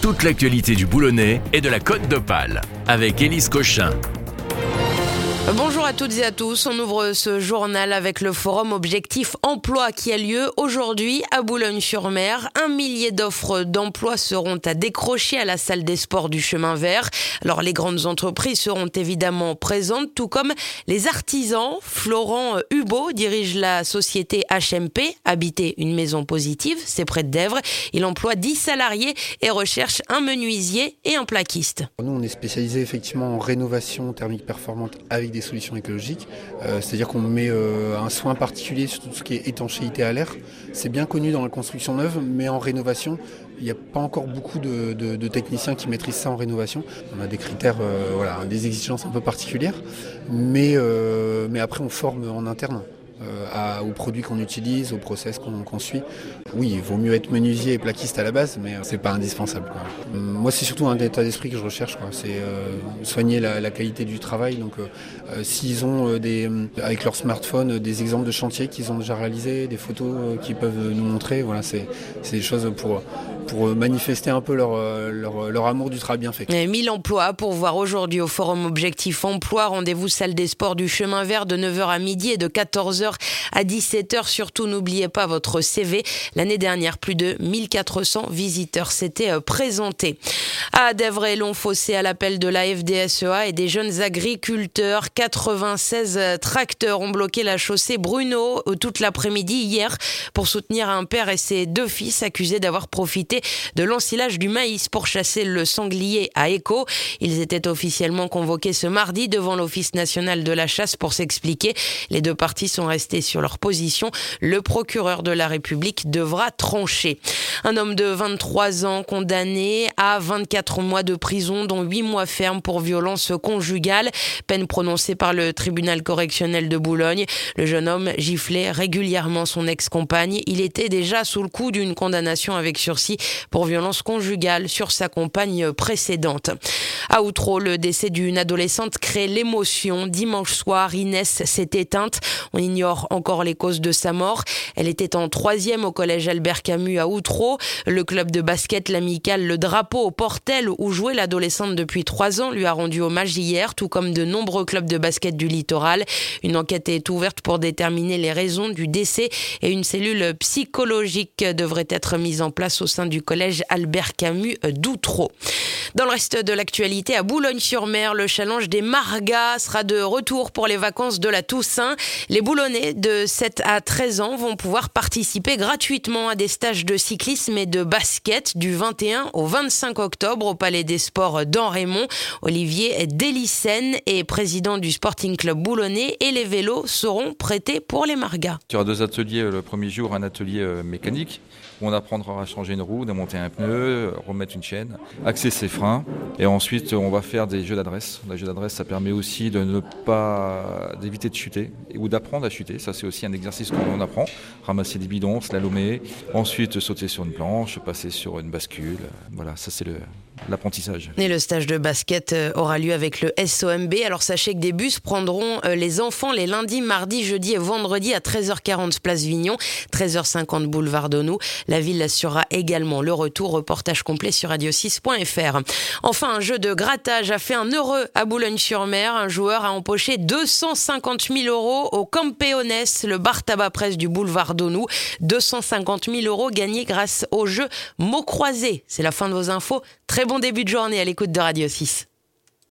Toute l'actualité du Boulonnais et de la Côte d'Opale avec Élise Cochin. Bonjour à toutes et à tous, on ouvre ce journal avec le forum Objectif Emploi qui a lieu aujourd'hui à Boulogne-sur-Mer. 1 millier d'offres d'emploi seront à décrocher à la salle des sports du Chemin Vert. Alors les grandes entreprises seront évidemment présentes, tout comme les artisans. Florent Hubault dirige la société HMP, Habiter une maison positive, c'est près de Dèvres. Il emploie 10 salariés et recherche un menuisier et un plaquiste. Nous on est spécialisé effectivement en rénovation thermique performante avec des solutions écologiques, c'est-à-dire qu'on met un soin particulier sur tout ce qui est étanchéité à l'air. C'est bien connu dans la construction neuve, mais en rénovation, il n'y a pas encore beaucoup de techniciens qui maîtrisent ça en rénovation. On a des critères, des exigences un peu particulières, mais après on forme en interne. Aux produits qu'on utilise, aux process qu'on suit. Oui, il vaut mieux être menuisier et plaquiste à la base, mais c'est pas indispensable, quoi. Moi, c'est surtout un état d'esprit que je recherche, quoi. C'est soigner la qualité du travail. Donc, s'ils ont avec leur smartphone des exemples de chantiers qu'ils ont déjà réalisés, des photos qu'ils peuvent nous montrer, voilà, c'est des choses pour manifester un peu leur amour du travail bien fait. 1000 emplois à pourvoir aujourd'hui au Forum Objectif Emploi. Rendez-vous salle des sports du Chemin Vert de 9h à midi et de 14h à 17h. Surtout, n'oubliez pas votre CV. L'année dernière, plus de 1400 visiteurs s'étaient présentés. À Dèvres et Longfossé, à l'appel de la FDSEA et des jeunes agriculteurs, 96 tracteurs ont bloqué la chaussée Bruno toute l'après-midi hier pour soutenir un père et ses 2 fils accusés d'avoir profité de l'ensilage du maïs pour chasser le sanglier à Écault. Ils étaient officiellement convoqués ce mardi devant l'Office national de la chasse pour s'expliquer. Les 2 parties sont restées sur leur position. Le procureur de la République devra trancher. Un homme de 23 ans condamné à 24 mois de prison, dont 8 mois ferme pour violence conjugale. Peine prononcée par le tribunal correctionnel de Boulogne. Le jeune homme giflait régulièrement son ex-compagne. Il était déjà sous le coup d'une condamnation avec sursis pour violence conjugale sur sa compagne précédente. À Outreau, le décès d'une adolescente crée l'émotion. Dimanche soir, Inès s'est éteinte. On ignore encore les causes de sa mort. Elle était en 3e au collège Albert Camus à Outreau. Le club de basket, l'Amical, le Drapeau au Portel, où jouait l'adolescente depuis 3 ans, lui a rendu hommage hier, tout comme de nombreux clubs de basket du littoral. Une enquête est ouverte pour déterminer les raisons du décès et une cellule psychologique devrait être mise en place au sein du collège Albert Camus d'Outreau. Dans le reste de l'actualité, à Boulogne-sur-Mer, le challenge des Margas sera de retour pour les vacances de la Toussaint. Les Boulonnais de 7 à 13 ans vont pouvoir participer gratuitement à des stages de cyclisme et de basket du 21 au 25 octobre au Palais des Sports d'Enrémont. Olivier Délicène est président du Sporting Club Boulonnais et les vélos seront prêtés pour les Margas. Il y aura 2 ateliers. Le premier jour, un atelier mécanique où on apprendra à changer une roue, démonter un pneu, remettre une chaîne, axer ses freins. Et ensuite, on va faire des jeux d'adresse. Les jeux d'adresse, ça permet aussi d'éviter de chuter ou d'apprendre à chuter. Ça, c'est aussi un exercice qu'on apprend. Ramasser des bidons, slalomer. Ensuite, sauter sur une planche, passer sur une bascule. Voilà, ça, c'est l'apprentissage. Et le stage de basket aura lieu avec le SOMB. Alors sachez que des bus prendront les enfants les lundis, mardis, jeudis et vendredis à 13h40 place Vignon, 13h50 boulevard d'Aunoux. La ville assurera également le retour. Reportage complet sur radio6.fr. Enfin, un jeu de grattage a fait un heureux à Boulogne-sur-Mer. Un joueur a empoché 250 000 € au Campeones, le bar tabac presse du boulevard d'Aunoux. 250 000 € gagnés grâce au jeu mots croisés. C'est la fin de vos infos. Très bon début de journée à l'écoute de Radio 6.